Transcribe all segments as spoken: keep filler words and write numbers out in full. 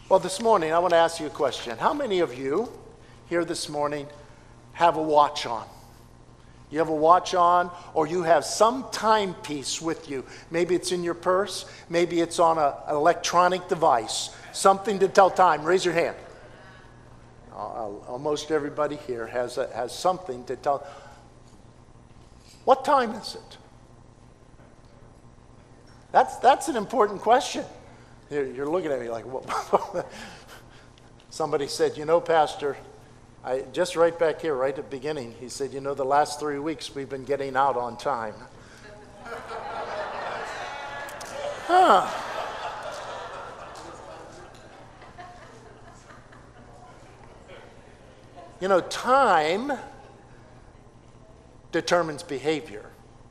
Well, this morning, I want to ask you a question. How many of you here this morning have a watch on? You have a watch on, or you have some timepiece with you. Maybe it's in your purse. Maybe it's on a, an electronic device. Something to tell time. Raise your hand. Uh, almost everybody here has, a, has something to tell. What time is it? That's, that's an important question. You're, you're looking at me like, what? Somebody said, you know, Pastor, I, just right back here, right at the beginning, he said, you know, the last three weeks we've been getting out on time. Huh. You know, time determines behavior.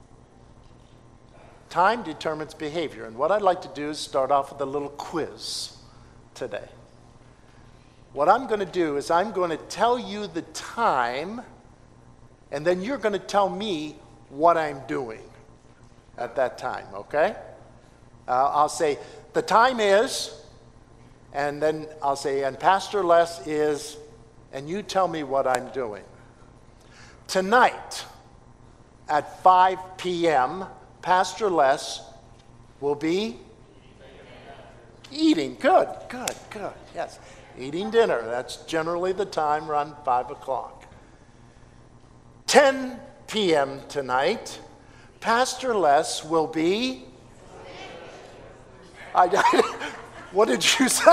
Time determines behavior. And what I'd like to do is start off with a little quiz today. What I'm going to do is I'm going to tell you the time, and then you're going to tell me what I'm doing at that time, okay? Uh, I'll say, the time is, and then I'll say, and Pastor Les is, and you tell me what I'm doing. Tonight at five p.m., Pastor Les will be eating. Good, good, good. Yes, eating dinner. That's generally the time around five o'clock. ten p.m. tonight, Pastor Les will be... I, what did you say?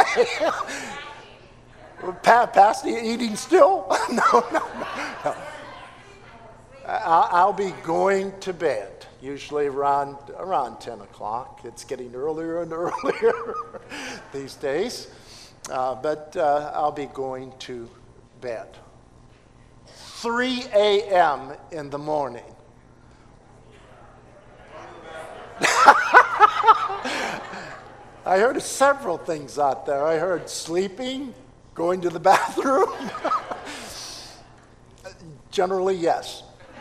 Pa- Pastor eating still? no, no, no. no. I, I'll be going to bed. Usually around around ten o'clock. It's getting earlier and earlier these days. Uh, but uh, I'll be going to bed. three a.m. in the morning. I heard several things out there. I heard sleeping, going to the bathroom. Generally, yes.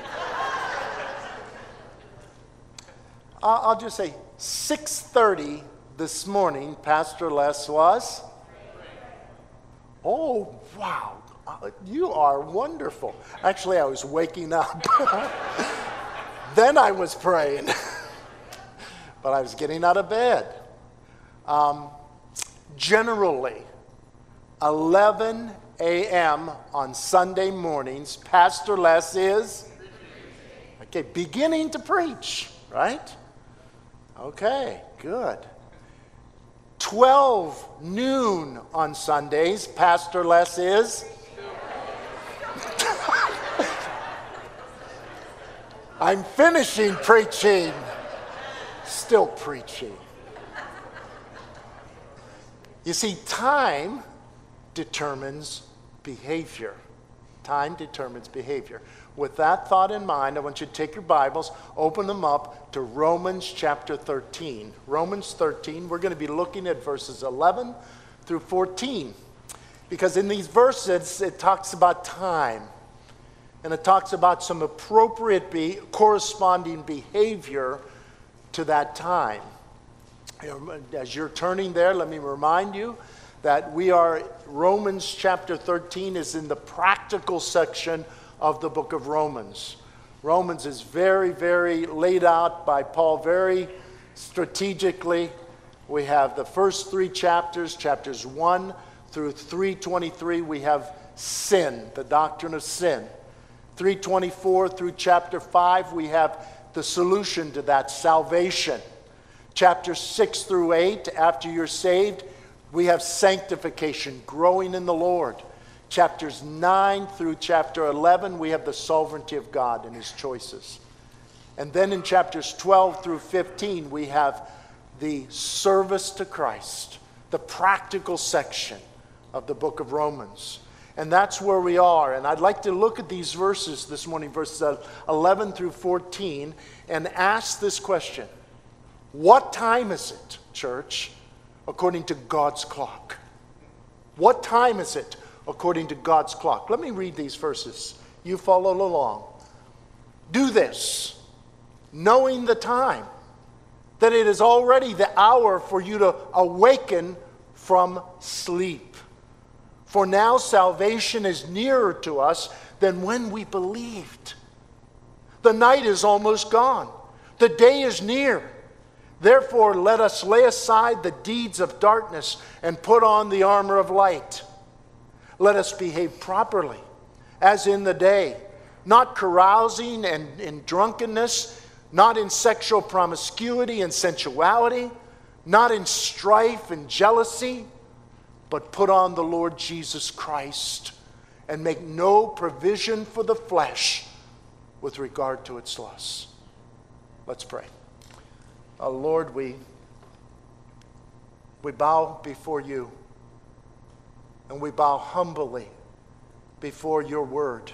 I'll just say six thirty this morning, Pastor Les was. Oh, wow. You are wonderful. Actually, I was waking up. Then I was praying. But I was getting out of bed. Um, generally, eleven a.m. on Sunday mornings, Pastor Les is okay, beginning to preach, right? Okay, good. twelve noon on Sundays, Pastor Les is? I'm finishing preaching. Still preaching. You see, time determines behavior. Time determines behavior. With that thought in mind, I want you to take your Bibles, open them up to Romans chapter thirteen. Romans thirteen, we're going to be looking at verses eleven through fourteen. Because in these verses, it talks about time. And it talks about some appropriate be- corresponding behavior to that time. As you're turning there, let me remind you that we are, Romans chapter thirteen is in the practical section of the book of Romans. Romans is very, very laid out by Paul very strategically. We have the first three chapters, chapters one through three twenty-three, we have sin, the doctrine of sin. three twenty-four through chapter five, we have the solution to that, salvation. Chapter six through eight, after you're saved, we have sanctification, growing in the Lord. Chapters nine through chapter eleven, we have the sovereignty of God and his choices. And then in chapters twelve through fifteen, we have the service to Christ, the practical section of the book of Romans. And that's where we are. And I'd like to look at these verses this morning, verses eleven through fourteen, and ask this question. What time is it, church, according to God's clock? What time is it according to God's clock? Let me read these verses. You follow along. Do this, knowing the time, that it is already the hour for you to awaken from sleep. For now salvation is nearer to us than when we believed. The night is almost gone. The day is near. Therefore, let us lay aside the deeds of darkness and put on the armor of light. Let us behave properly, as in the day, not carousing and in drunkenness, not in sexual promiscuity and sensuality, not in strife and jealousy, but put on the Lord Jesus Christ and make no provision for the flesh with regard to its lusts. Let's pray. Uh, Lord, we, we bow before you, and we bow humbly before your word,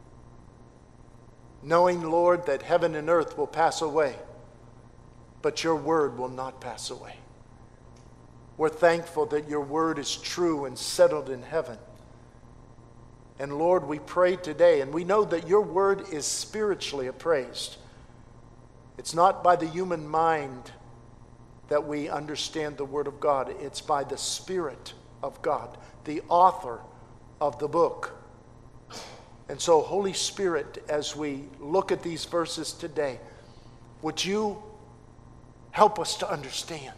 knowing, Lord, that heaven and earth will pass away, but your word will not pass away. We're thankful that your word is true and settled in heaven. And Lord, we pray today, and we know that your word is spiritually appraised. It's not by the human mind that we understand the word of God. It's by the Spirit of God, the author of the book. And so, Holy Spirit, as we look at these verses today, would you help us to understand?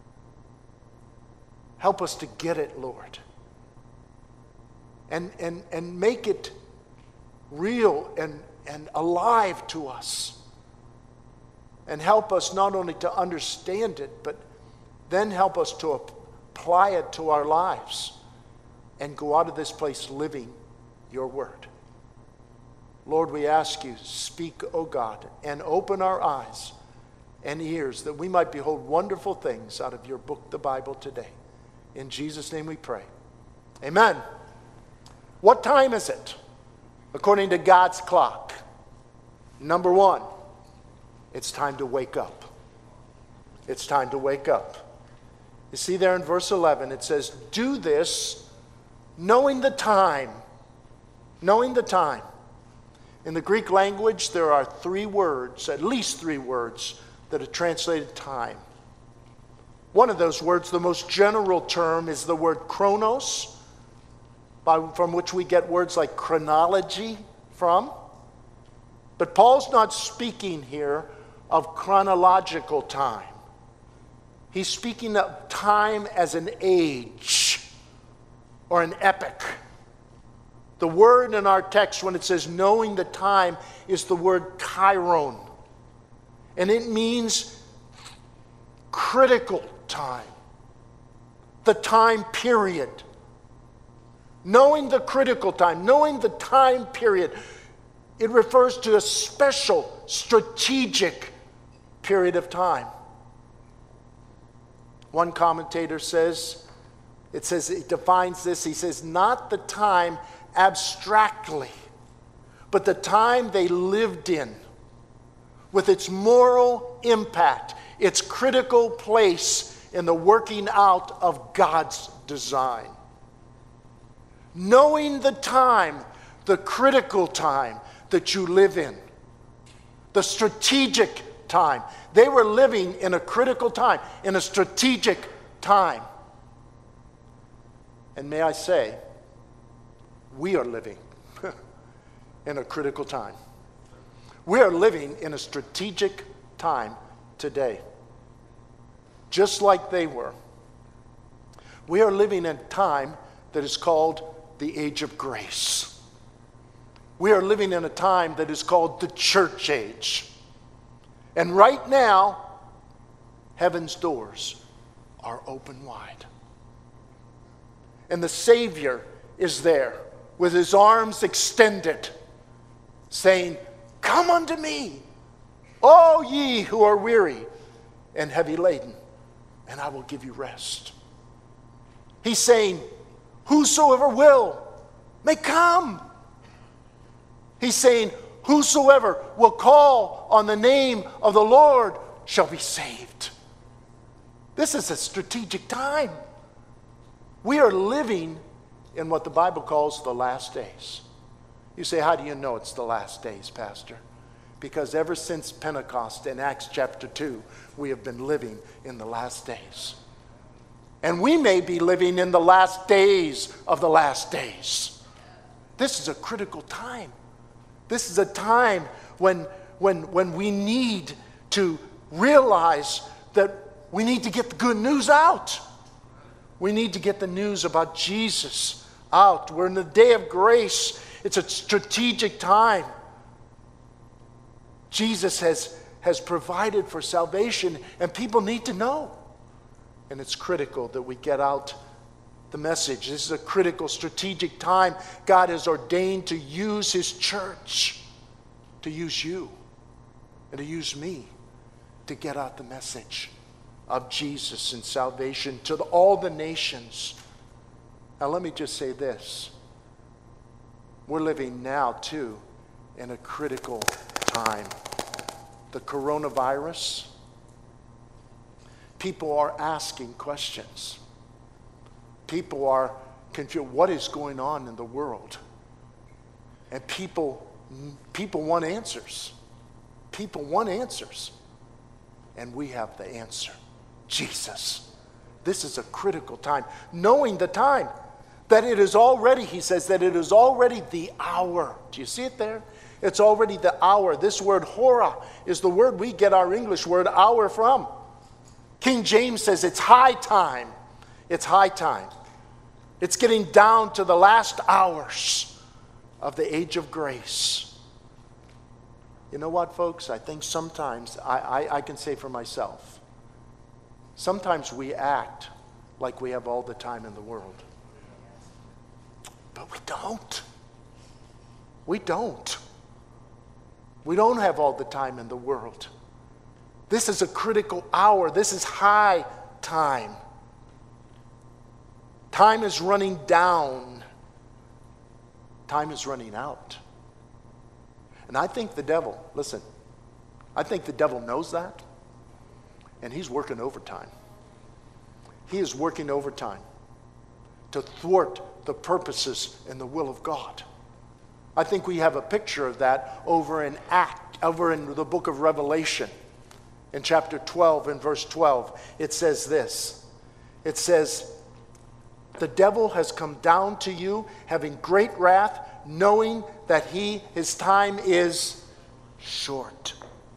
Help us to get it, Lord. And, and, and make it real and, and alive to us. And help us not only to understand it, but then help us to apply it to our lives and go out of this place living your word. Lord, we ask you, speak, O God, and open our eyes and ears that we might behold wonderful things out of your book, the Bible, today. In Jesus' name we pray. Amen. What time is it? According to God's clock. Number one, it's time to wake up. It's time to wake up. You see there in verse eleven, it says, do this knowing the time. Knowing the time. In the Greek language, there are three words, at least three words, that are translated time. One of those words, the most general term, is the word chronos, by, from which we get words like chronology from. But Paul's not speaking here of chronological time. He's speaking of time as an age or an epoch. The word in our text, when it says knowing the time, is the word kairon. And it means critical time. The time period. Knowing the critical time, knowing the time period, it refers to a special, strategic period of time. One commentator says, it says, it defines this, he says, not the time abstractly, but the time they lived in, with its moral impact, its critical place in the working out of God's design. Knowing the time, the critical time that you live in, the strategic time. They were living in a critical time, in a strategic time. And may I say, we are living in a critical time. We are living in a strategic time today. Just like they were. We are living in a time that is called the age of grace. We are living in a time that is called the church age. And right now, heaven's doors are open wide. And the Savior is there with his arms extended, saying, come unto me, all ye who are weary and heavy laden, and I will give you rest. He's saying, whosoever will may come. He's saying, whosoever will call on the name of the Lord shall be saved. This is a strategic time. We are living in what the Bible calls the last days. You say, how do you know it's the last days, Pastor? Because ever since Pentecost in Acts chapter two, we have been living in the last days. And we may be living in the last days of the last days. This is a critical time. This is a time when, when, when we need to realize that we need to get the good news out. We need to get the news about Jesus out. We're in the day of grace. It's a strategic time. Jesus has, has provided for salvation, and people need to know. And it's critical that we get out the message. This is a critical, strategic time. God has ordained to use His church, to use you, and to use me to get out the message of Jesus and salvation to the, all the nations. Now let me just say this. We're living now, too, in a critical time. The coronavirus, people are asking questions. People are confused. What is going on in the world? And people, people want answers. People want answers. And we have the answer. Jesus. This is a critical time. Knowing the time. That it is already, he says, that it is already the hour. Do you see it there? It's already the hour. This word hora is the word we get our English word hour from. King James says it's high time. It's high time. It's getting down to the last hours of the age of grace. You know what, folks? I think sometimes, I, I, I can say for myself, sometimes we act like we have all the time in the world. But we don't. We don't. We don't have all the time in the world. This is a critical hour. This is high time. Time is running down. Time is running out. And I think the devil, listen, I think the devil knows that. And he's working overtime. He is working overtime to thwart the purposes and the will of God. I think we have a picture of that over in Act, over in the book of Revelation. In chapter twelve and verse twelve, it says this. It says, the devil has come down to you, having great wrath, knowing that he, his time is short.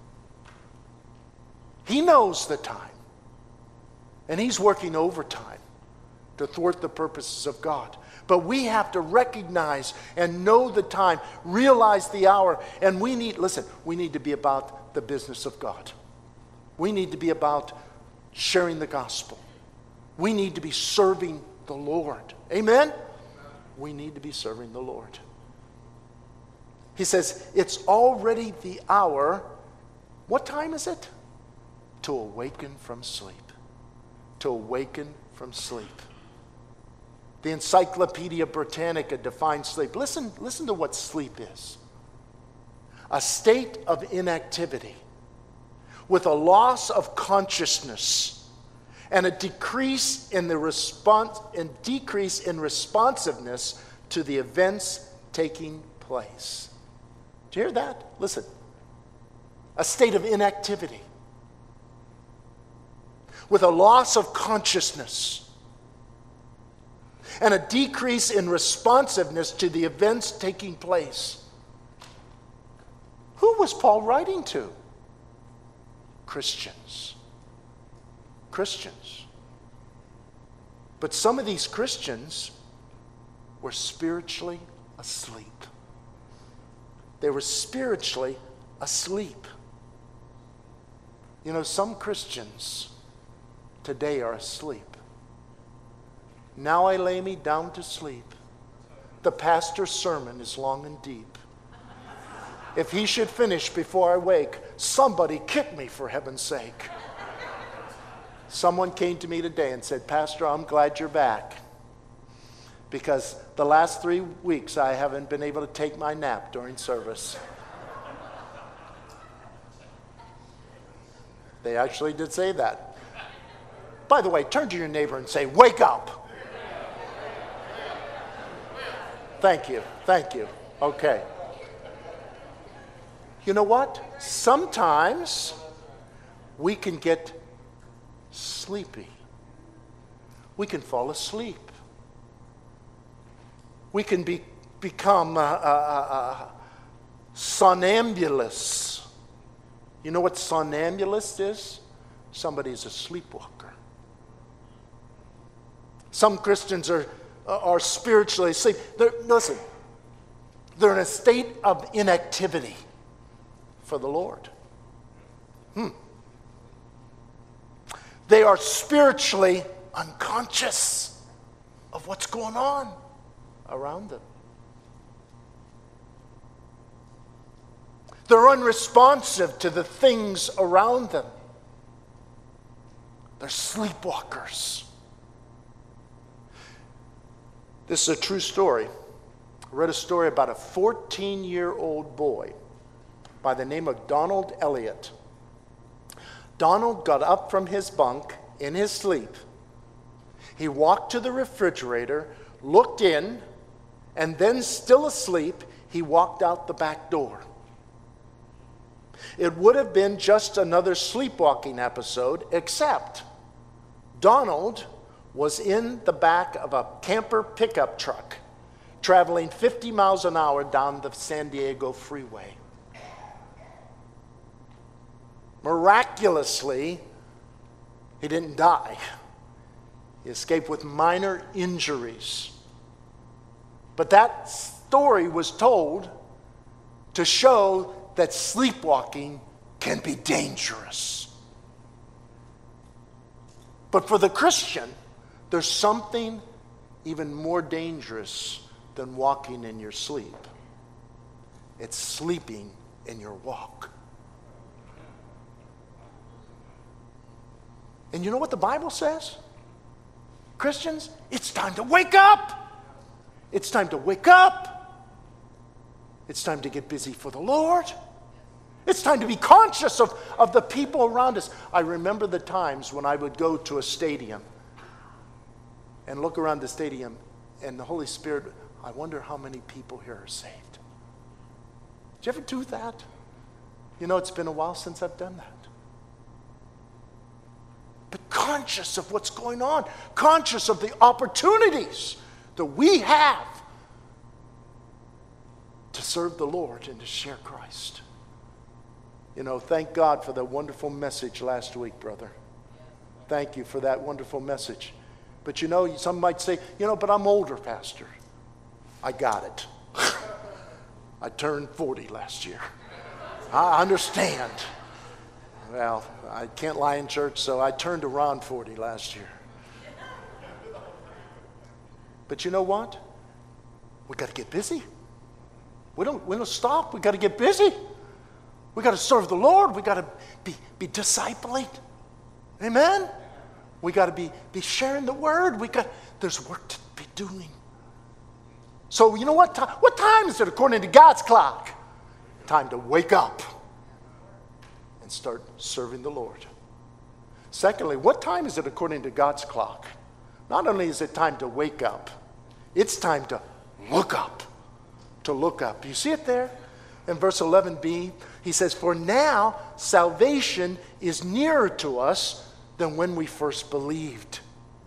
He knows the time. And he's working overtime to thwart the purposes of God. But we have to recognize and know the time, realize the hour, and we need, listen, we need to be about the business of God. We need to be about sharing the gospel. We need to be serving the Lord. Amen? We need to be serving the Lord. He says, it's already the hour. What time is it? To awaken from sleep. To awaken from sleep. The Encyclopedia Britannica defines sleep. Listen, listen to what sleep is. A state of inactivity with a loss of consciousness and a decrease in the response and decrease in responsiveness to the events taking place. Do you hear that? Listen. A state of inactivity with a loss of consciousness and a decrease in responsiveness to the events taking place. Who was Paul writing to? Christians. Christians. But some of these Christians were spiritually asleep. They were spiritually asleep. You know, some Christians today are asleep. Now I lay me down to sleep. The pastor's sermon is long and deep. If he should finish before I wake, somebody kick me for heaven's sake. Someone came to me today and said, Pastor, I'm glad you're back. Because the last three weeks I haven't been able to take my nap during service. They actually did say that. By the way, turn to your neighbor and say, wake up. Thank you. Thank you. Okay. You know what? Sometimes we can get sleepy. We can fall asleep. We can be, become uh, uh, uh, somnambulists. You know what somnambulist is? Somebody's a sleepwalker. Some Christians are, are spiritually asleep. They're, listen, they're in a state of inactivity for the Lord. Hmm. They are spiritually unconscious of what's going on around them. They're unresponsive to the things around them. They're sleepwalkers. This is a true story. I read a story about a fourteen-year-old boy by the name of Donald Elliott. Donald got up from his bunk in his sleep. He walked to the refrigerator, looked in, and then, still asleep, he walked out the back door. It would have been just another sleepwalking episode, except Donald was in the back of a camper pickup truck, traveling fifty miles an hour down the San Diego freeway. Miraculously, he didn't die. He escaped with minor injuries. But that story was told to show that sleepwalking can be dangerous. But for the Christian, there's something even more dangerous than walking in your sleep. It's sleeping in your walk. And you know what the Bible says? Christians, it's time to wake up. It's time to wake up. It's time to get busy for the Lord. It's time to be conscious of, of the people around us. I remember the times when I would go to a stadium and look around the stadium, and the Holy Spirit, I wonder how many people here are saved. Did you ever do that? You know, it's been a while since I've done that. But conscious of what's going on, conscious of the opportunities that we have to serve the Lord and to share Christ. You know, thank God for the wonderful message last week, brother. Thank you for that wonderful message. But you know, some might say, you know, but I'm older, Pastor. I got it. I turned forty last year. I understand. Well, I can't lie in church, so I turned around forty last year. But you know what? We got to get busy. We don't, we don't stop. We got to get busy. We got to serve the Lord. We got to be, be discipling. Amen? We got to be, be sharing the word. We got, there's work to be doing. So you know what time? What time is it according to God's clock? Time to wake up and start serving the Lord. Secondly, what time is it according to God's clock? Not only is it time to wake up, it's time to look up. To look up. You see it there? In verse eleven b, he says, "For now salvation is nearer to us than when we first believed."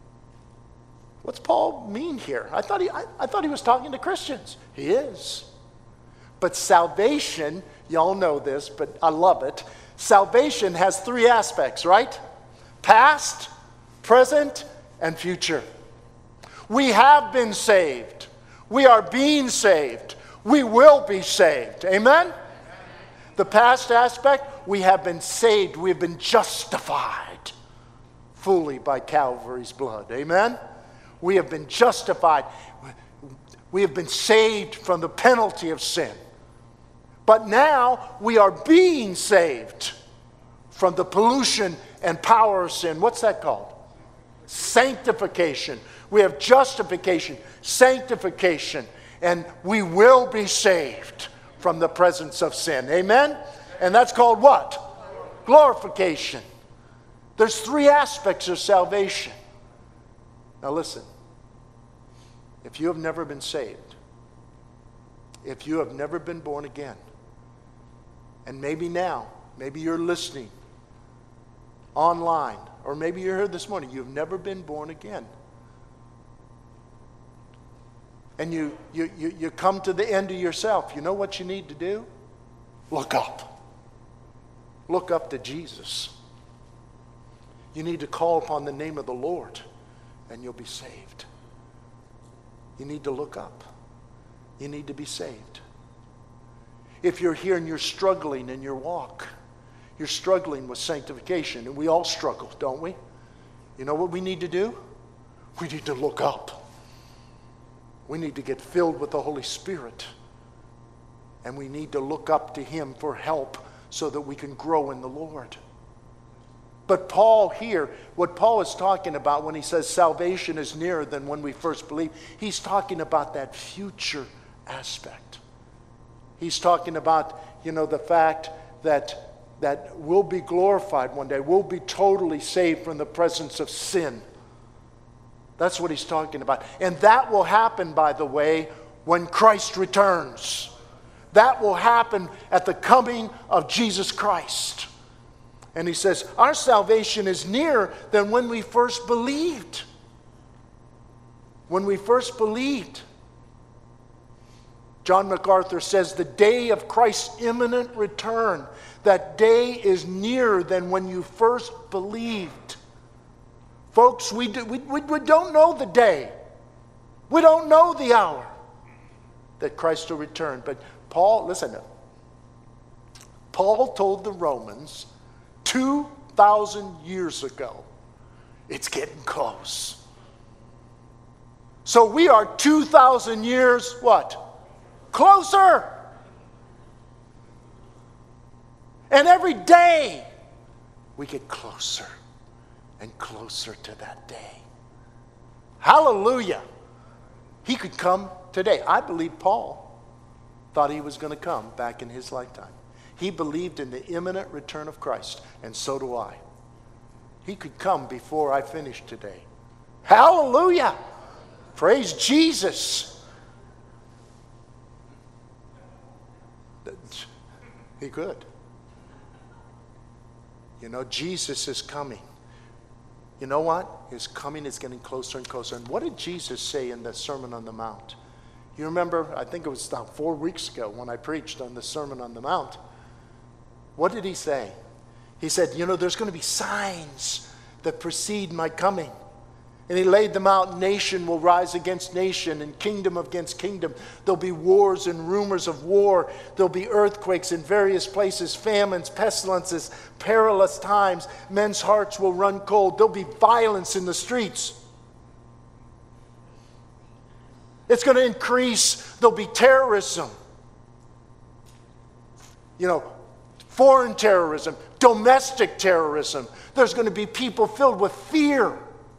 What's Paul mean here? I thought he, I, I thought he was talking to Christians. He is. But salvation, y'all know this, but I love it. Salvation has three aspects, right? Past, present, and future. We have been saved. We are being saved. We will be saved. Amen? The past aspect, we have been saved. We have been justified fully by Calvary's blood. Amen? We have been justified. We have been saved from the penalty of sin. But now we are being saved from the pollution and power of sin. What's that called? Sanctification. We have justification, sanctification, and we will be saved from the presence of sin. Amen? And that's called what? Glorification. There's three aspects of salvation. Now listen, if you have never been saved, if you have never been born again, and maybe now, maybe you're listening online, or maybe you're here this morning, you've never been born again. and you, you, you, you come to the end of yourself, you know what you need to do? Look up. Look up to Jesus. You need to call upon the name of the Lord, and you'll be saved. You need to look up. You need to be saved. If you're here and you're struggling in your walk, you're struggling with sanctification, and we all struggle, don't we? You know what we need to do? We need to look up. We need to get filled with the Holy Spirit. And we need to look up to Him for help so that we can grow in the Lord. But Paul here, what Paul is talking about when he says salvation is nearer than when we first believe, he's talking about that future aspect. He's talking about, you know, the fact that, that we'll be glorified one day. We'll be totally saved from the presence of sin. That's what he's talking about. And that will happen, by the way, when Christ returns. That will happen at the coming of Jesus Christ. And he says, our salvation is nearer than when we first believed. When we first believed. John MacArthur says, the day of Christ's imminent return, that day is nearer than when you first believed. Folks, we, do, we, we, we don't know the day. We don't know the hour that Christ will return. But Paul, listen, Paul told the Romans two thousand years ago, it's getting close. So we are two thousand years, what? Closer. And every day we get closer and closer to that day. Hallelujah. He could come today. I believe Paul thought he was going to come back in his lifetime. He believed in the imminent return of Christ, and so do I. He could come before I finish today. Hallelujah. Praise Jesus. He could. You know, Jesus is coming. You know what? His coming is getting closer and closer. And what did Jesus say in the Sermon on the Mount? You remember, I think it was about four weeks ago when I preached on the Sermon on the Mount. What did he say? He said, you know, there's going to be signs that precede my coming. And he laid them out. Nation will rise against nation and kingdom against kingdom. There'll be wars and rumors of war. There'll be earthquakes in various places, famines, pestilences, perilous times. Men's hearts will run cold. There'll be violence in the streets. It's going to increase. There'll be terrorism. You know, foreign terrorism, domestic terrorism. There's going to be people filled with fear.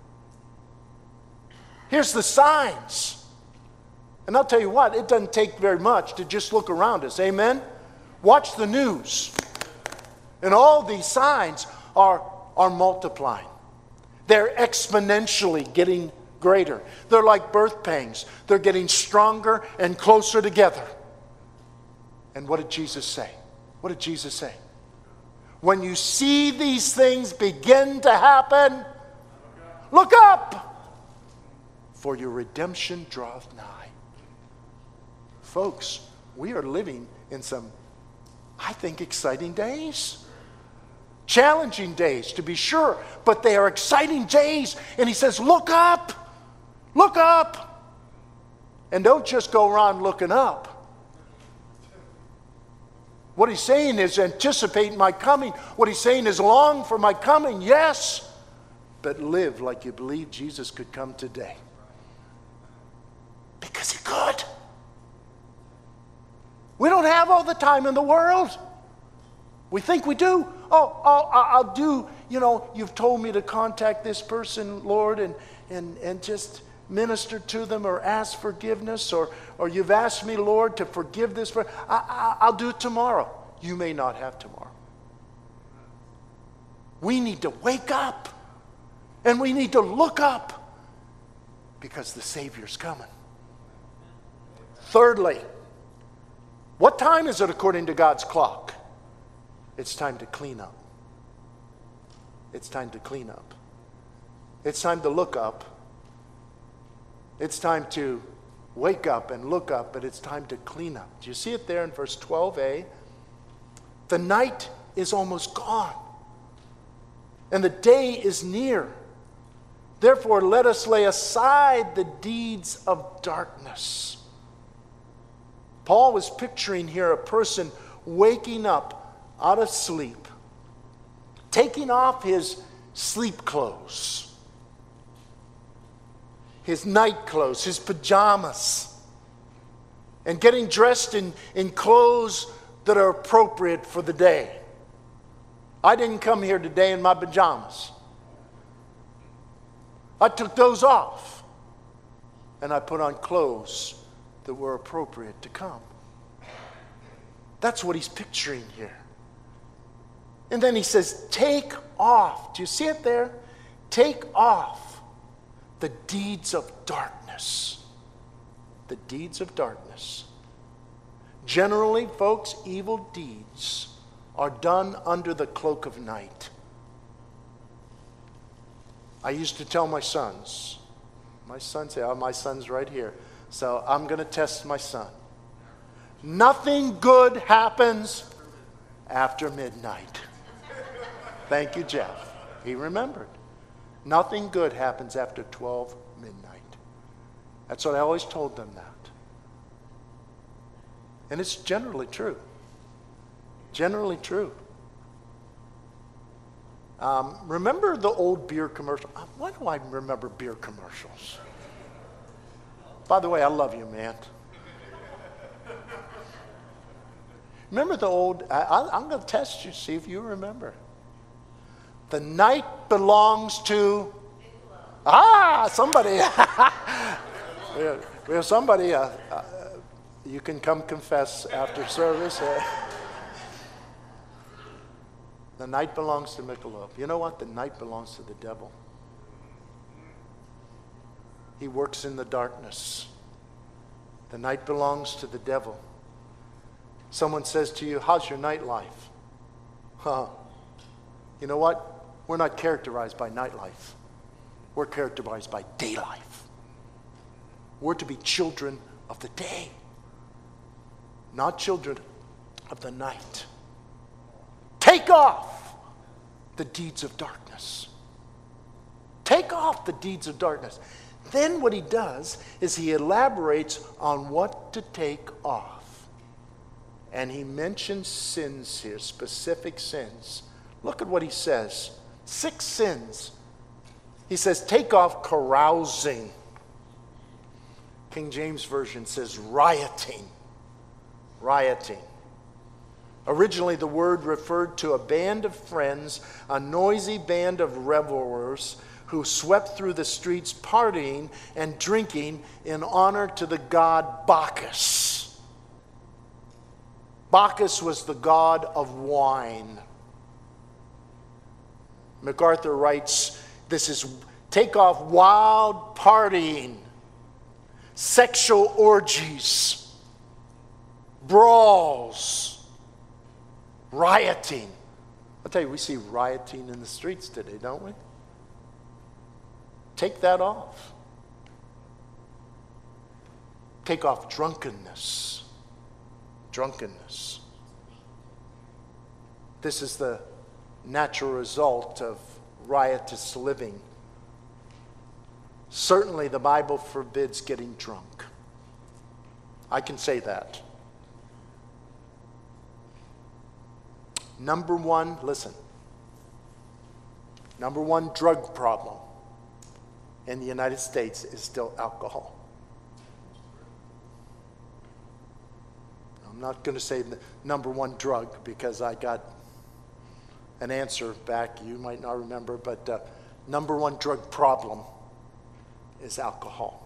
Here's the signs. And I'll tell you what, it doesn't take very much to just look around us. Amen? Watch the news. And all these signs are, are multiplying. They're exponentially getting greater. They're like birth pangs. They're getting stronger and closer together. And what did Jesus say? What did Jesus say? When you see these things begin to happen, look up. For your redemption draweth nigh. Folks, we are living in some, I think, exciting days. Challenging days, to be sure, but they are exciting days. And he says, look up. Look up. And don't just go around looking up. What he's saying is anticipate my coming. What he's saying is long for my coming, yes. But live like you believe Jesus could come today. Because he could. We don't have all the time in the world. We think we do. Oh, I'll, I'll do, you know, you've told me to contact this person, Lord, and, and, and just minister to them or ask forgiveness, or, or you've asked me, Lord, to forgive this. For, I, I, I'll do it tomorrow. You may not have tomorrow. We need to wake up, and we need to look up, because the Savior's coming. Thirdly, what time is it according to God's clock? It's time to clean up. It's time to clean up. It's time to look up. It's time to wake up and look up, but it's time to clean up. Do you see it there in verse twelve a? The night is almost gone, and the day is near. Therefore, let us lay aside the deeds of darkness. Paul was picturing here a person waking up out of sleep, taking off his sleep clothes, his night clothes, his pajamas, and getting dressed in, in clothes that are appropriate for the day. I didn't come here today in my pajamas. I took those off, and I put on clothes that were appropriate to come. That's what he's picturing here. And then he says, take off. Do you see it there? Take off the deeds of darkness. The deeds of darkness. Generally, folks, evil deeds are done under the cloak of night. I used to tell my sons, my sons say, oh, my son's right here. So I'm going to test my son. Nothing good happens after midnight. Thank you, Jeff. He remembered. Nothing good happens after twelve midnight. That's what I always told them that. And it's generally true. Generally true. Um, remember the old beer commercial? Why do I remember beer commercials? By the way, I love you, man. Remember the old, I, I, I'm going to test you, see if you remember. The night belongs to, ah, somebody. we, have, we have somebody, uh, uh, you can come confess after service. Uh, the night belongs to Michelob. You know what? The night belongs to the devil. He works in the darkness. The night belongs to the devil. Someone says to you, how's your nightlife? Huh. You know what? We're not characterized by nightlife. We're characterized by day life. We're to be children of the day, not children of the night. Take off the deeds of darkness. Take off the deeds of darkness. Then what he does is he elaborates on what to take off. And he mentions sins here, specific sins. Look at what he says. Six sins. He says, take off carousing. King James Version says rioting. Rioting. Originally, the word referred to a band of friends, a noisy band of revelers who swept through the streets partying and drinking in honor to the god Bacchus. Bacchus was the god of wine. MacArthur writes, this is take off wild partying, sexual orgies, brawls, rioting. I'll tell you, we see rioting in the streets today, don't we? Take that off. Take off drunkenness. Drunkenness. This is the natural result of riotous living. Certainly, the Bible forbids getting drunk. I can say that. Number one, listen. Number one drug problem in the United States is still alcohol. I'm not going to say the number one drug because I got an answer back you might not remember, but uh, number one drug problem is alcohol.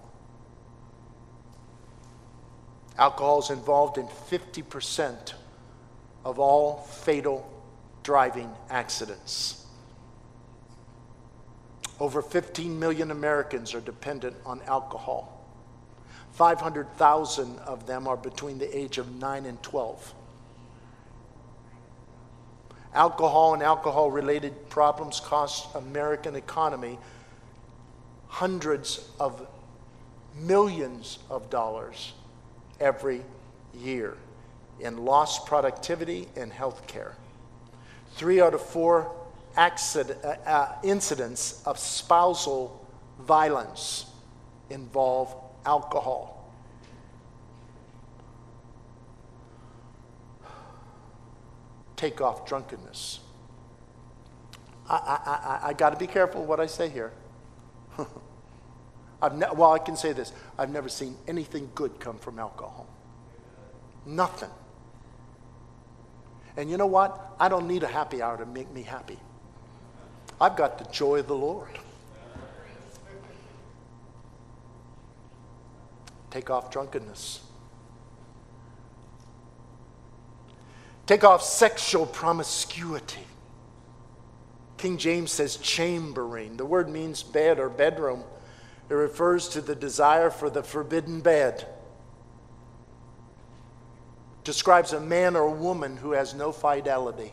Alcohol is involved in fifty percent of all fatal driving accidents. Over fifteen million Americans are dependent on alcohol. five hundred thousand of them are between the age of nine and twelve. Alcohol and alcohol-related problems cost American economy hundreds of millions of dollars every year in lost productivity and health care. Three out of four accident, uh, uh, incidents of spousal violence involve alcohol. Take off drunkenness. I, I, I, I got to be careful what I say here. I've ne- well, I can say this. I've never seen anything good come from alcohol. Nothing. And you know what? I don't need a happy hour to make me happy. I've got the joy of the Lord. Take off drunkenness. Take off sexual promiscuity. King James says chambering. The word means bed or bedroom. It refers to the desire for the forbidden bed. Describes a man or a woman who has no fidelity.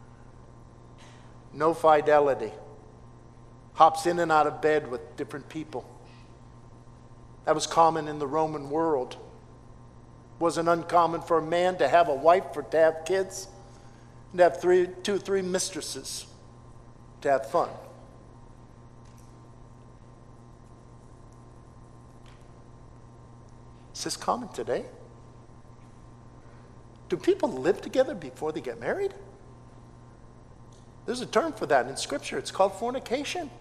No fidelity. Hops in and out of bed with different people. That was common in the Roman world. Wasn't uncommon for a man to have a wife, or to have kids, and to have three, two or three mistresses, to have fun. Is this common today? Do people live together before they get married? There's a term for that in Scripture. It's called fornication.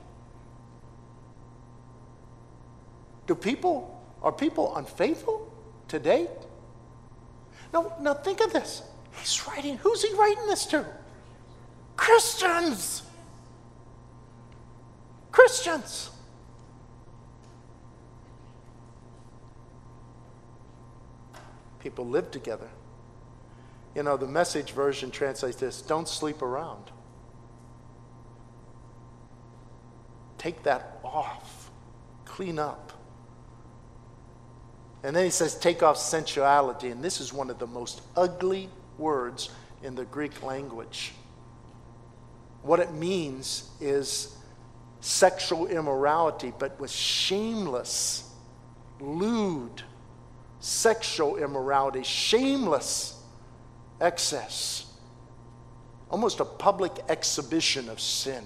Do people, are people unfaithful today? No, now think of this. He's writing, who's he writing this to? Christians. Christians. People live together. You know, the Message version translates this, don't sleep around. Take that off. Clean up. And then he says, take off sensuality. And this is one of the most ugly words in the Greek language. What it means is sexual immorality, but with shameless, lewd, sexual immorality, shameless excess. Almost a public exhibition of sin.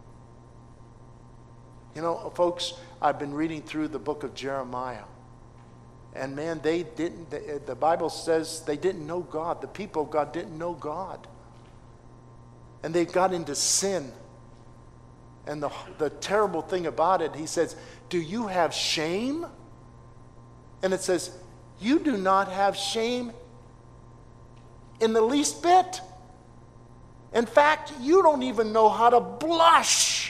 You know, folks, I've been reading through the book of Jeremiah. And man, they didn't, the, the Bible says they didn't know God. The people of God didn't know God. And they got into sin. And the, the terrible thing about it, he says, do you have shame? And it says, you do not have shame in the least bit. In fact, you don't even know how to blush.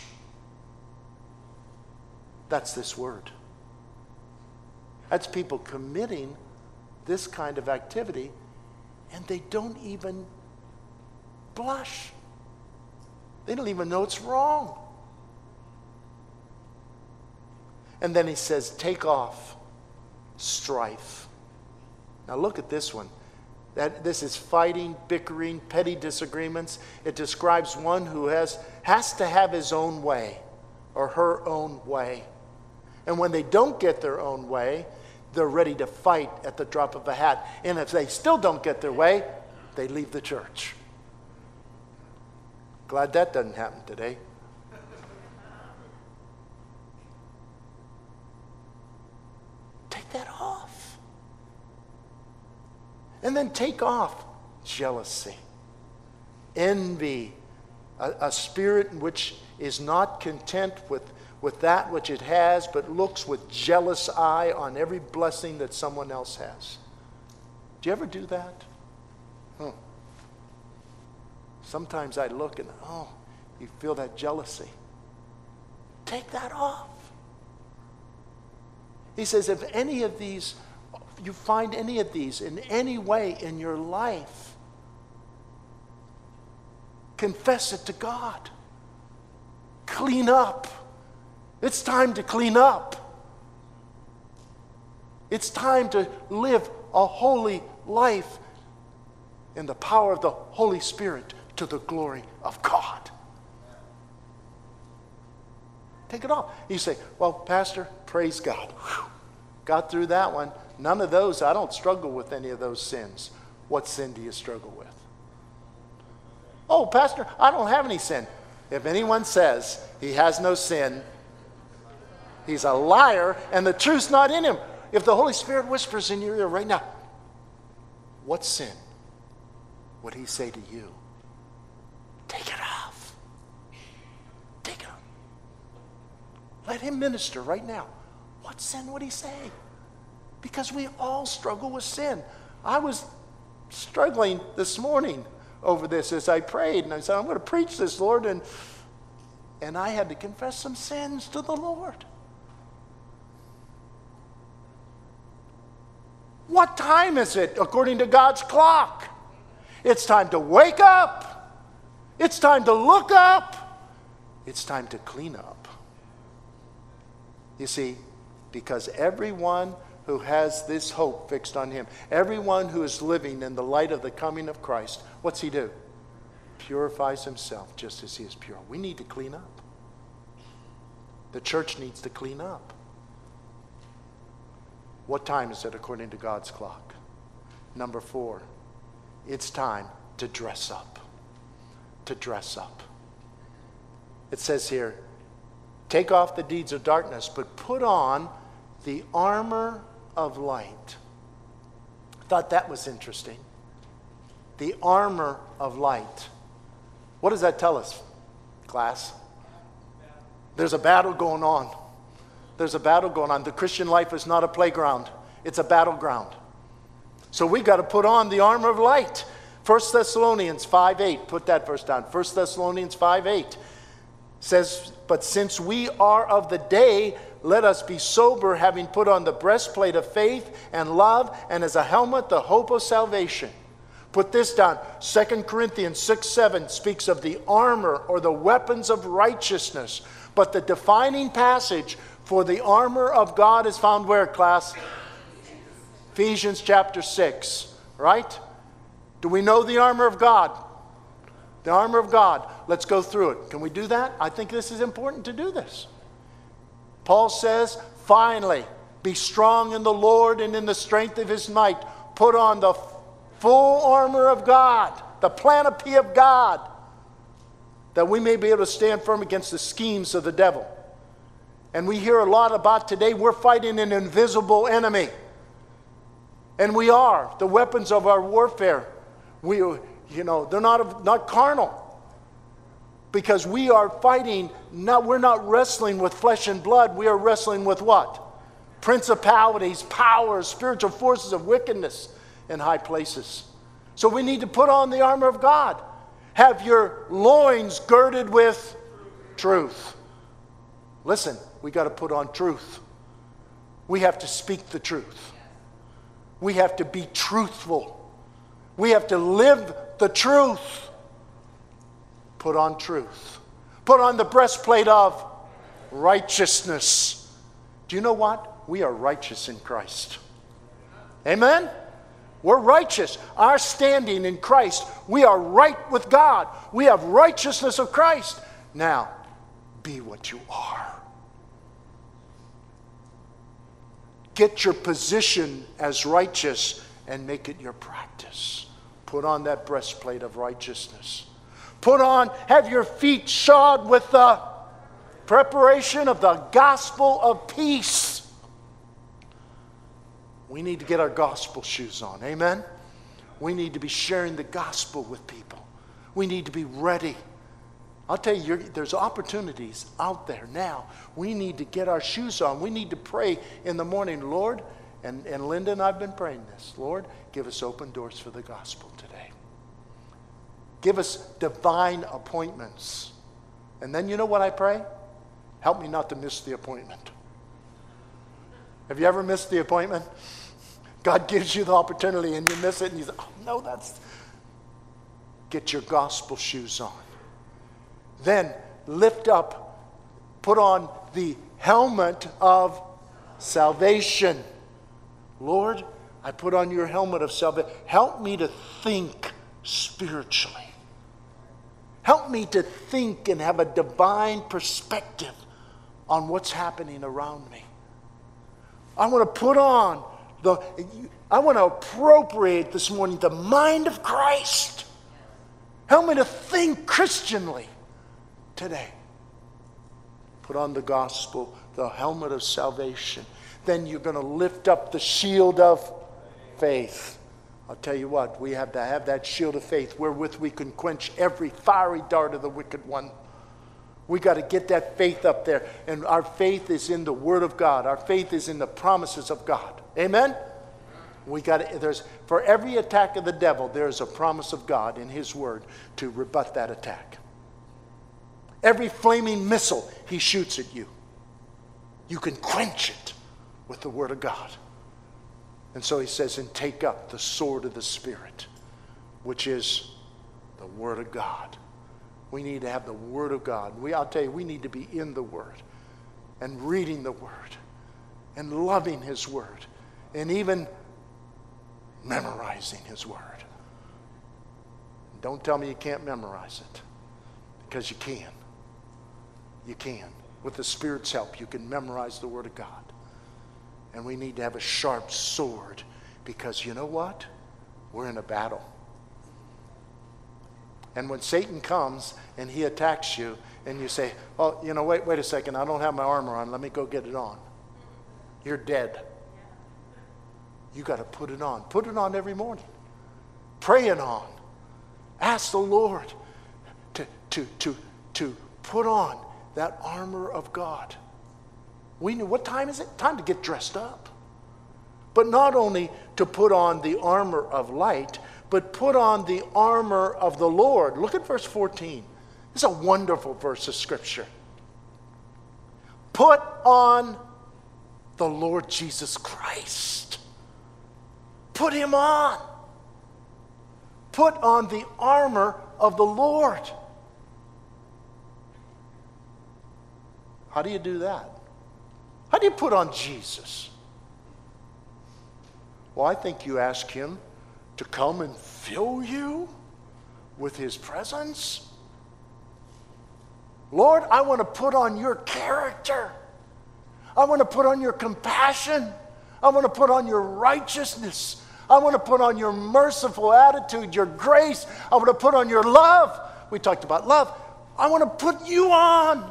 That's this word. That's people committing this kind of activity, and they don't even blush. They don't even know it's wrong. And then he says, take off strife. Now look at this one. That this is fighting, bickering, petty disagreements. It describes one who has, has to have his own way or her own way. And when they don't get their own way, they're ready to fight at the drop of a hat. And if they still don't get their way, they leave the church. Glad that doesn't happen today. Take that off. And then take off jealousy, envy, a, a spirit which is not content with with that which it has, but looks with jealous eye on every blessing that someone else has. Do you ever do that? Hmm. Sometimes I look and, oh, you feel that jealousy. Take that off. He says, if any of these, you find any of these in any way in your life, confess it to God. Clean up. It's time to clean up. It's time to live a holy life in the power of the Holy Spirit to the glory of God. Take it off. You say, well, Pastor, praise God. Whew. Got through that one. None of those, I don't struggle with any of those sins. What sin do you struggle with? Oh, Pastor, I don't have any sin. If anyone says he has no sin, he's a liar and the truth's not in him. If the Holy Spirit whispers in your ear right now, what sin would he say to you? Take it off. Take it off. Let him minister right now. What sin would he say? Because we all struggle with sin. I was struggling this morning over this as I prayed, and I said, I'm going to preach this, Lord, and and I had to confess some sins to the Lord. What time is it according to God's clock? It's time to wake up. It's time to look up. It's time to clean up. You see, because everyone who has this hope fixed on him, everyone who is living in the light of the coming of Christ, what's he do? Purifies himself just as he is pure. We need to clean up. The church needs to clean up. What time is it according to God's clock? Number four, it's time to dress up. To dress up. It says here, take off the deeds of darkness, but put on the armor of light. I thought that was interesting. The armor of light. What does that tell us, class? There's a battle going on. There's a battle going on. The Christian life is not a playground. It's a battleground. So we got to put on the armor of light. First Thessalonians five eight. Put that verse down. First Thessalonians five eight says, but since we are of the day, let us be sober, having put on the breastplate of faith and love, and as a helmet, the hope of salvation. Put this down. Second Corinthians six seven speaks of the armor or the weapons of righteousness. But the defining passage for the armor of God is found where, class? Ephesians chapter six, right? Do we know the armor of God? The armor of God. Let's go through it. Can we do that? I think this is important to do this. Paul says, finally, be strong in the Lord and in the strength of his might. Put on the full armor of God, the panoply of God, that we may be able to stand firm against the schemes of the devil. And we hear a lot about today, we're fighting an invisible enemy. And we are. The weapons of our warfare, we, you know, they're not, not carnal. Because we are fighting, not, we're not wrestling with flesh and blood. We are wrestling with what? Principalities, powers, spiritual forces of wickedness in high places. So we need to put on the armor of God. Have your loins girded with truth. Listen, we got to put on truth. We have to speak the truth. We have to be truthful. We have to live the truth. Put on truth. Put on the breastplate of righteousness. Do you know what? We are righteous in Christ. Amen? We're righteous. Our standing in Christ, we are right with God. We have righteousness of Christ. Now, be what you are. Get your position as righteous and make it your practice. Put on that breastplate of righteousness. Put on, have your feet shod with the preparation of the gospel of peace. We need to get our gospel shoes on. Amen? We need to be sharing the gospel with people. We need to be ready. I'll tell you, you're, there's opportunities out there now. We need to get our shoes on. We need to pray in the morning, Lord, and, and Linda and I have been praying this. Lord, give us open doors for the gospel today. Give us divine appointments. And then you know what I pray? Help me not to miss the appointment. Have you ever missed the appointment? God gives you the opportunity and you miss it and you say, oh no, that's... Get your gospel shoes on. Then lift up, put on the helmet of salvation. Lord, I put on your helmet of salvation. Help me to think spiritually. Help me to think and have a divine perspective on what's happening around me. I want to put on the, I want to appropriate this morning the mind of Christ. Help me to think Christianly today. Put on the gospel, the helmet of salvation. Then you're going to lift up the shield of faith. I'll tell you what, we have to have that shield of faith wherewith we can quench every fiery dart of the wicked one. We got to get that faith up there. And our faith is in the Word of God. Our faith is in the promises of God. Amen? We got to, there's, for every attack of the devil, there is a promise of God in His Word to rebut that attack. Every flaming missile he shoots at you, you can quench it with the Word of God. And so he says, and take up the sword of the Spirit, which is the Word of God. We need to have the Word of God. We, I'll tell you, we need to be in the Word and reading the Word and loving His Word and even memorizing His Word. Don't tell me you can't memorize it, because you can. You can. With the Spirit's help, you can memorize the Word of God. And we need to have a sharp sword, because you know what? We're in a battle. And when Satan comes and he attacks you and you say, oh, you know, wait, wait a second, I don't have my armor on, let me go get it on. You're dead. You got to put it on. Put it on every morning. Pray it on. Ask the Lord to, to, to, to put on that armor of God. We knew, what time is it? Time to get dressed up. But not only to put on the armor of light, but put on the armor of the Lord. Look at verse fourteen. This is a wonderful verse of Scripture. Put on the Lord Jesus Christ. Put Him on. Put on the armor of the Lord. How do you do that? How do you put on Jesus? Well, I think you ask Him to come and fill you with His presence. Lord, I want to put on your character. I want to put on your compassion. I want to put on your righteousness. I want to put on your merciful attitude, your grace. I want to put on your love. We talked about love. I want to put you on.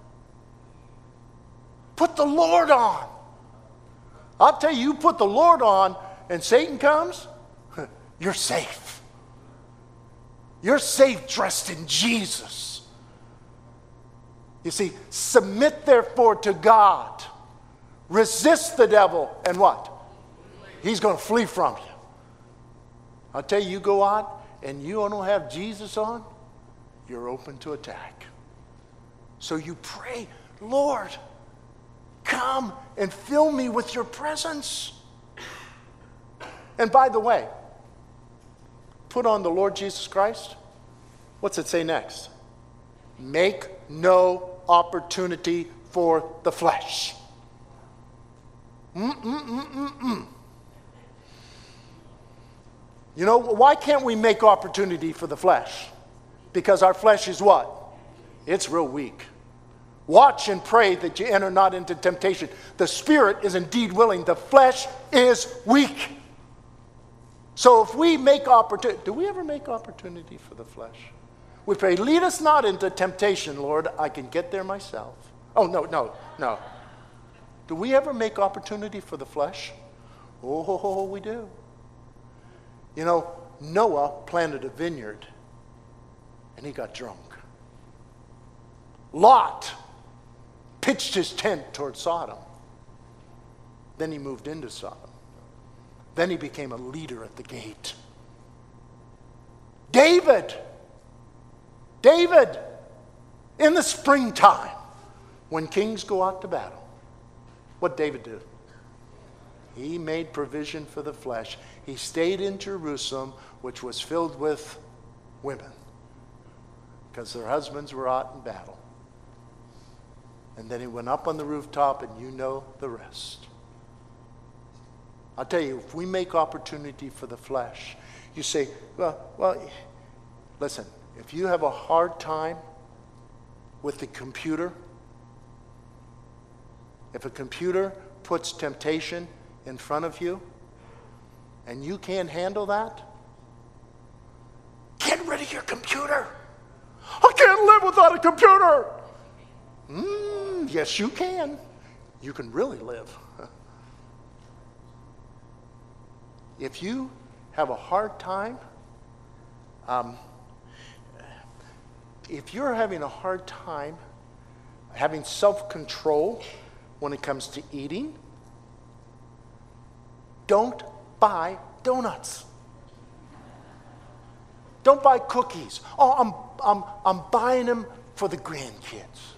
Put the Lord on. I'll tell you, you put the Lord on and Satan comes, you're safe. You're safe dressed in Jesus. You see, submit therefore to God. Resist the devil, and what? He's going to flee from you. I'll tell you, you go out and you don't have Jesus on, you're open to attack. So you pray, Lord, come and fill me with your presence. And by the way, put on the Lord Jesus Christ. What's it say next? Make no opportunity for the flesh. Mm-mm-mm-mm-mm. You know, why can't we make opportunity for the flesh? Because our flesh is what? It's real weak. Watch and pray that you enter not into temptation. The spirit is indeed willing. The flesh is weak. So if we make opportunity, do we ever make opportunity for the flesh? We pray, lead us not into temptation, Lord. I can get there myself. Oh, no, no, no. Do we ever make opportunity for the flesh? Oh, we do. You know, Noah planted a vineyard and he got drunk. Lot pitched his tent toward Sodom. Then he moved into Sodom. Then he became a leader at the gate. David, David, in the springtime, when kings go out to battle, what David did? He made provision for the flesh. He stayed in Jerusalem, which was filled with women, because their husbands were out in battle. And then he went up on the rooftop, and you know the rest. I'll tell you, if we make opportunity for the flesh, you say, well, well, listen, if you have a hard time with the computer, if a computer puts temptation in front of you and you can't handle that, get rid of your computer. I can't live without a computer. Mm, yes, you can. You can really live. If you have a hard time, um, if you're having a hard time having self-control when it comes to eating, don't buy donuts. Don't buy cookies. Oh, I'm, I'm, I'm buying them for the grandkids.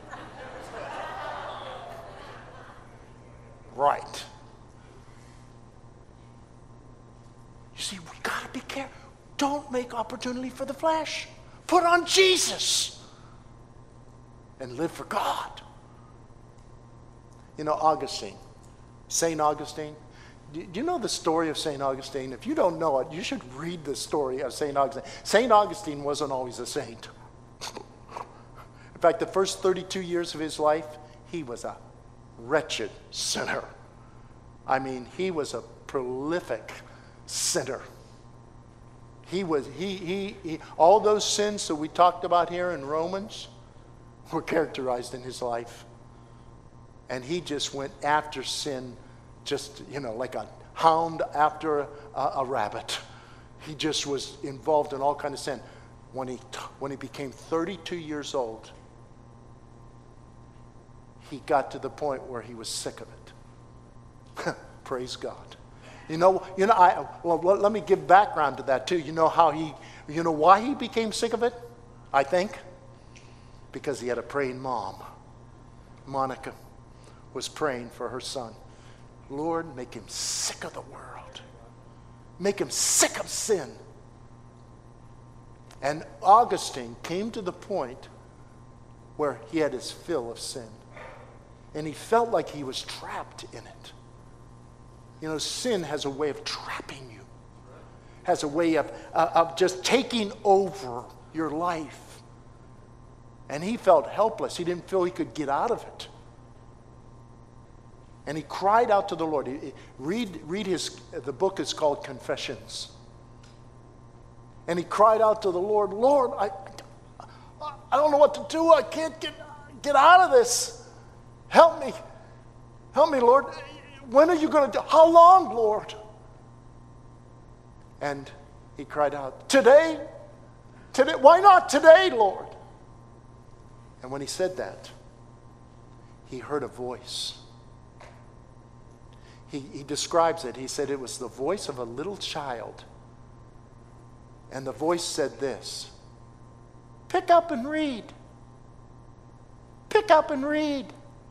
Right. You see, we got to be careful. Don't make opportunity for the flesh. Put on Jesus and live for God. You know, Augustine, Saint Augustine. Do you know the story of Saint Augustine? If you don't know it, you should read the story of Saint Augustine. Saint Augustine wasn't always a saint. In fact, the first thirty-two years of his life, he was a wretched sinner. I mean, he was a prolific sinner. He was, he, he, he, all those sins that we talked about here in Romans were characterized in his life. And he just went after sin, just, you know, like a hound after a, a rabbit. He just was involved in all kinds of sin. When he, when he became thirty-two years old, he got to the point where he was sick of it. Praise God. You know, you know. I well, let, let me give background to that too. You know how he, you know why he became sick of it? I think because he had a praying mom. Monica was praying for her son. Lord, make him sick of the world. Make him sick of sin. And Augustine came to the point where he had his fill of sin. And he felt like he was trapped in it. You know, sin has a way of trapping you. Has a way of, uh, of just taking over your life. And he felt helpless. He didn't feel he could get out of it. And he cried out to the Lord. He, he, read read his, the book is called Confessions. And he cried out to the Lord, Lord, I, I don't know what to do. I can't get, get out of this. Help me. Help me, Lord. When are you going to do? How long, Lord? And he cried out, today? Today? Why not today, Lord? And when he said that, he heard a voice. He, he describes it. He said it was the voice of a little child. And the voice said this, pick up and read. Pick up and read.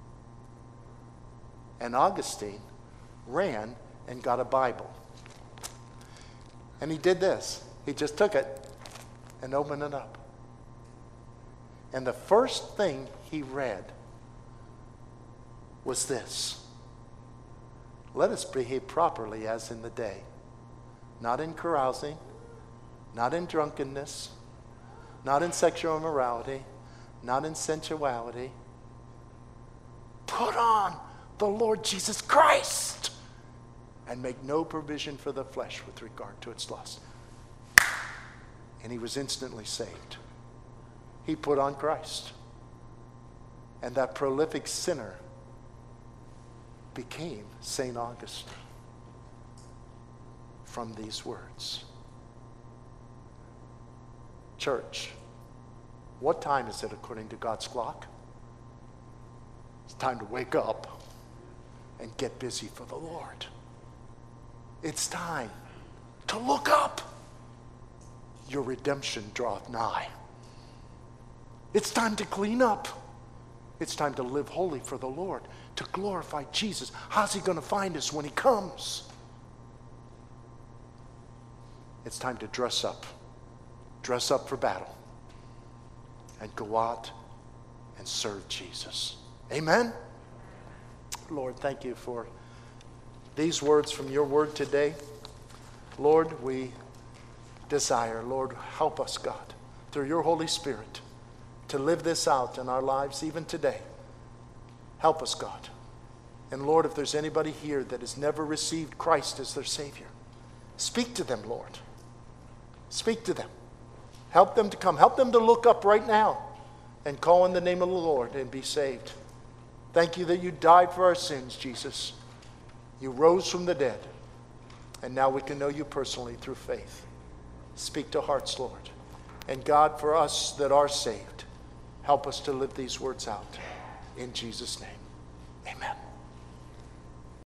And Augustine ran and got a Bible. And he did this. He just took it and opened it up. And the first thing he read was this. Let us behave properly as in the day, not in carousing, not in drunkenness, not in sexual immorality, not in sensuality. Put on the Lord Jesus Christ and make no provision for the flesh with regard to its lust. And he was instantly saved. He put on Christ. And that prolific sinner became Saint Augustine from these words. Church, what time is it according to God's clock? It's time to wake up and get busy for the Lord. It's time to look up. Your redemption draweth nigh. It's time to clean up. It's time to live holy for the Lord, to glorify Jesus. How's he going to find us when he comes? It's time to dress up. Dress up for battle. And go out and serve Jesus. Amen? Lord, thank you for these words from your word today. Lord, we desire, Lord, help us, God, through your Holy Spirit, to live this out in our lives even today. Help us, God. And Lord, if there's anybody here that has never received Christ as their Savior, speak to them, Lord. Speak to them. Help them to come. Help them to look up right now and call on the name of the Lord and be saved. Thank you that you died for our sins, Jesus. You rose from the dead. And now we can know you personally through faith. Speak to hearts, Lord. And God, for us that are saved, help us to live these words out. In Jesus' name, amen.